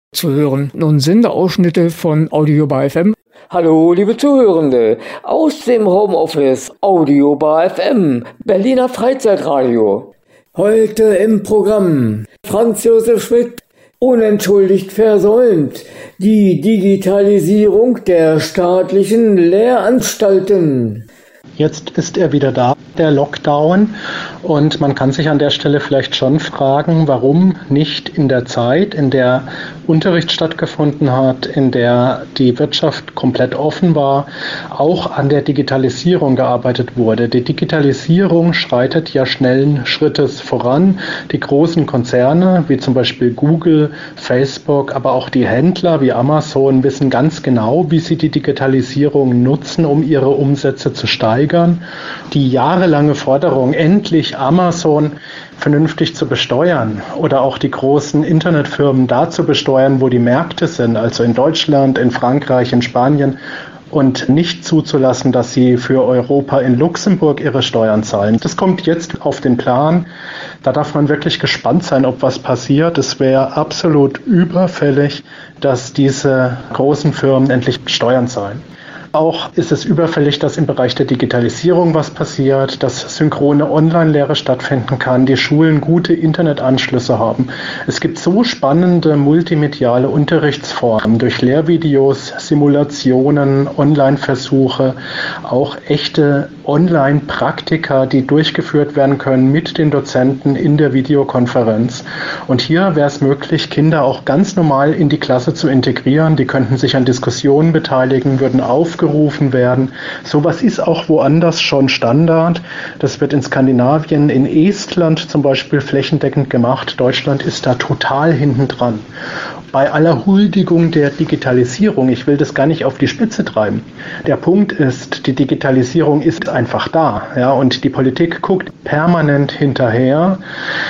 Zu hören nun Sendeausschnitte von Audiobar FM. Hallo, liebe Zuhörende, aus dem Homeoffice Audiobar FM, Berliner Freizeitradio. Heute im Programm Franz Josef Schmidt, unentschuldigt versäumt, die Digitalisierung der staatlichen Lehranstalten. Jetzt ist er wieder da, der Lockdown, und man kann sich an der Stelle vielleicht schon fragen, warum nicht in der Zeit, in der Unterricht stattgefunden hat, in der die Wirtschaft komplett offen war, auch an der Digitalisierung gearbeitet wurde. Die Digitalisierung schreitet ja schnellen Schrittes voran. Die großen Konzerne, wie zum Beispiel Google, Facebook, aber auch die Händler wie Amazon wissen ganz genau, wie sie die Digitalisierung nutzen, um ihre Umsätze zu steigern. Die jahrelange Forderung, endlich Amazon vernünftig zu besteuern oder auch die großen Internetfirmen da zu besteuern, wo die Märkte sind, also in Deutschland, in Frankreich, in Spanien, und nicht zuzulassen, dass sie für Europa in Luxemburg ihre Steuern zahlen. Das kommt jetzt auf den Plan. Da darf man wirklich gespannt sein, ob was passiert. Es wäre absolut überfällig, dass diese großen Firmen endlich Steuern zahlen. Auch ist es überfällig, dass im Bereich der Digitalisierung was passiert, dass synchrone Online-Lehre stattfinden kann, die Schulen gute Internetanschlüsse haben. Es gibt so spannende multimediale Unterrichtsformen durch Lehrvideos, Simulationen, Online-Versuche, auch echte Online-Praktika, die durchgeführt werden können mit den Dozenten in der Videokonferenz. Und hier wäre es möglich, Kinder auch ganz normal in die Klasse zu integrieren. Die könnten sich an Diskussionen beteiligen, würden aufgerufen werden. Sowas ist auch woanders schon Standard. Das wird in Skandinavien, in Estland zum Beispiel flächendeckend gemacht. Deutschland ist da total hinten dran. Bei aller Huldigung der Digitalisierung, ich will das gar nicht auf die Spitze treiben. Der Punkt ist, die Digitalisierung ist einfach da, ja, und die Politik guckt permanent hinterher.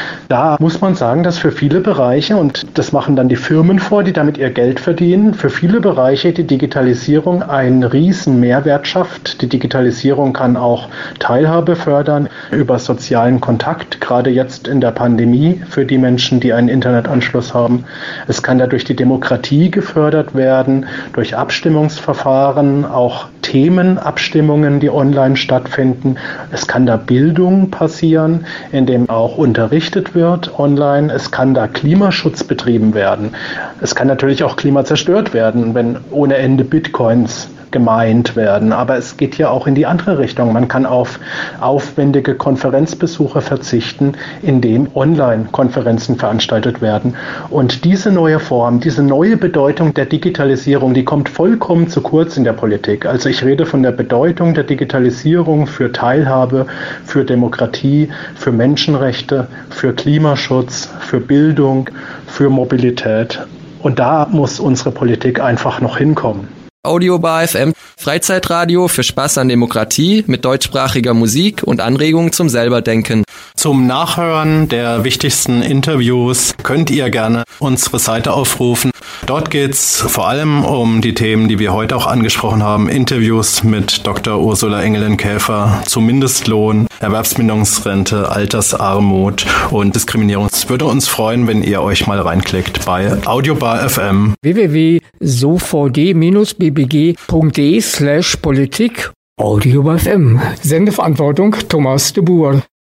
Da muss man sagen, dass für viele Bereiche, und das machen dann die Firmen vor, die damit ihr Geld verdienen, für viele Bereiche die Digitalisierung einen riesen Mehrwert schafft. Die Digitalisierung kann auch Teilhabe fördern über sozialen Kontakt, gerade jetzt in der Pandemie für die Menschen, die einen Internetanschluss haben. Es kann dadurch die Demokratie gefördert werden, durch Abstimmungsverfahren, auch Themenabstimmungen, die online stattfinden. Es kann da Bildung passieren, indem auch unterrichtet wird online. Es kann da Klimaschutz betrieben werden. Es kann natürlich auch Klima zerstört werden, wenn ohne Ende Bitcoins gemeint werden. Aber es geht ja auch in die andere Richtung. Man kann auf aufwendige Konferenzbesuche verzichten, indem Online-Konferenzen veranstaltet werden. Und diese neue Form, diese neue Bedeutung der Digitalisierung, die kommt vollkommen zu kurz in der Politik. Also ich rede von der Bedeutung der Digitalisierung für Teilhabe, für Demokratie, für Menschenrechte, für Klimaschutz, für Bildung, für Mobilität. Und da muss unsere Politik einfach noch hinkommen. Audiobar FM, Freizeitradio für Spaß an Demokratie mit deutschsprachiger Musik und Anregungen zum Selberdenken. Zum Nachhören der wichtigsten Interviews könnt ihr gerne unsere Seite aufrufen. Dort geht's vor allem um die Themen, die wir heute auch angesprochen haben. Interviews mit Dr. Ursula Engelin-Käfer zu Mindestlohn, Erwerbsminderungsrente, Altersarmut und Diskriminierung. Es würde uns freuen, wenn ihr euch mal reinklickt bei Audiobar FM. www.sovd-bbg.de/politik Audiobar FM. Sendeverantwortung Thomas de Boer.